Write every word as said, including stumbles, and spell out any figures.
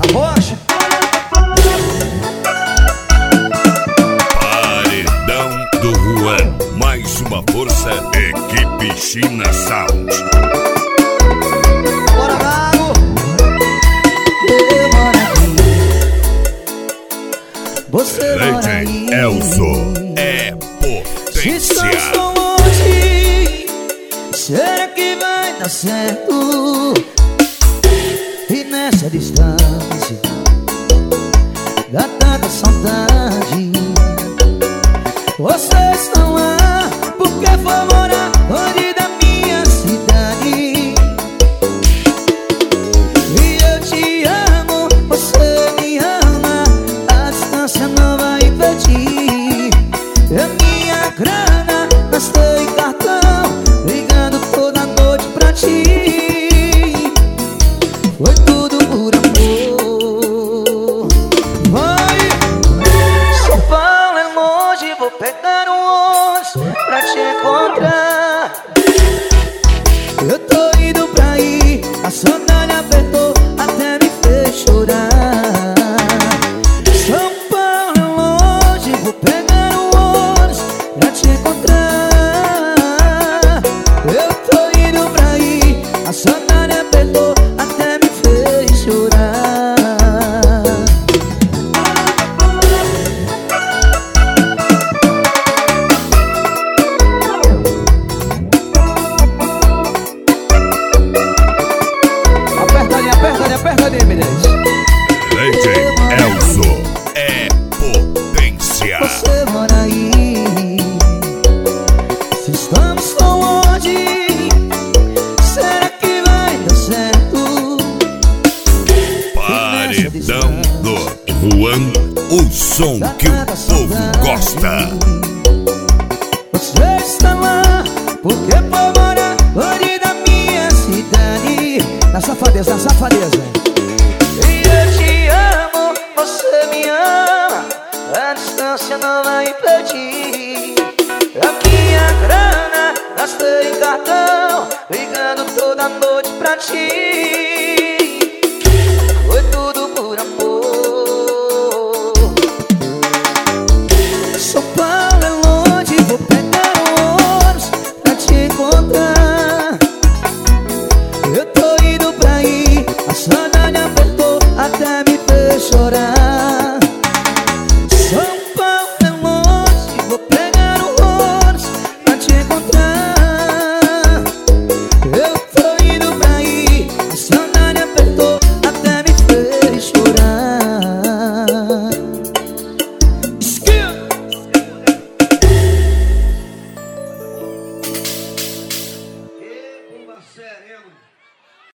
voz. Paredão do Juan. Mais uma força, equipe China Sound. Bora, Gago. Eu moro aqui, você mora aí. Elzo é Se estamos potência. tão longe, será que vai dar certo? E nessa distância dá tanta saudade. Você está lá porque foi morar longe da minha cidade. E eu te amo, você me ama, a distância não vai impedir. A minha grana gastei em cartão, ligando toda noite pra ti. Foi tudo por amor. Vai! São Paulo é longe, vou pegar um ônibus pra te encontrar. Eu tô indo pra aí, a saudade apertou, até me fez chorar. São Paulo é longe, vou pegar um ônibus pra te encontrar. Eu tô indo pra aí, a saudade apertou, até me fez chorar. Aperta ali, aperta ali, aperta ali, Menezes. D J Elzo é potência. Você mora aí, se estamos tão longe, será que vai dar certo? Paredão do Juan, o som que o povo gosta. Você está lá porque foi morar longe da minha cidade. Na safadeza, na safadeza. E eu te amo, você me ama, a distância não vai impedir. A minha grana gastei em cartão, ligando toda noite pra ti.